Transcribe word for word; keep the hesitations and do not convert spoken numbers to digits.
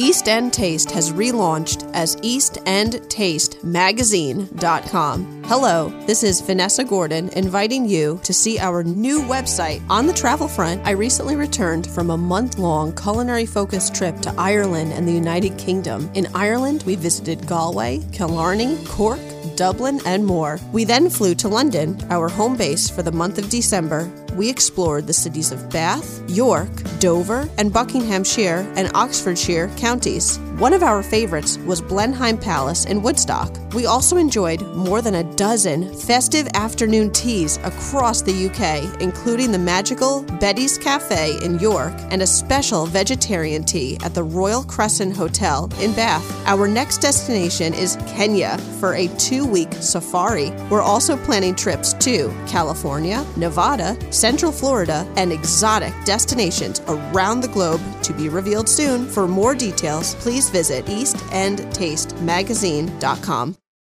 East End Taste has relaunched as east end taste magazine dot com. Hello, this is Vanessa Gordon inviting you to see our new website. On the travel front, I recently returned from a month-long culinary-focused trip to Ireland and the United Kingdom. In Ireland, we visited Galway, Killarney, Cork, Dublin, and more. We then flew to London, our home base for the month of December. We explored the cities of Bath, York, Dover, and Buckinghamshire and Oxfordshire counties. One of our favorites was Blenheim Palace in Woodstock. We also enjoyed more than a dozen festive afternoon teas across the U K, including the magical Betty's Cafe in York and a special vegetarian tea at the Royal Crescent Hotel in Bath. Our next destination is Kenya for a two-week safari. We're also planning trips to California, Nevada, Central Florida, and exotic destinations around the globe to be revealed soon. For more details, please visit east end taste magazine dot com.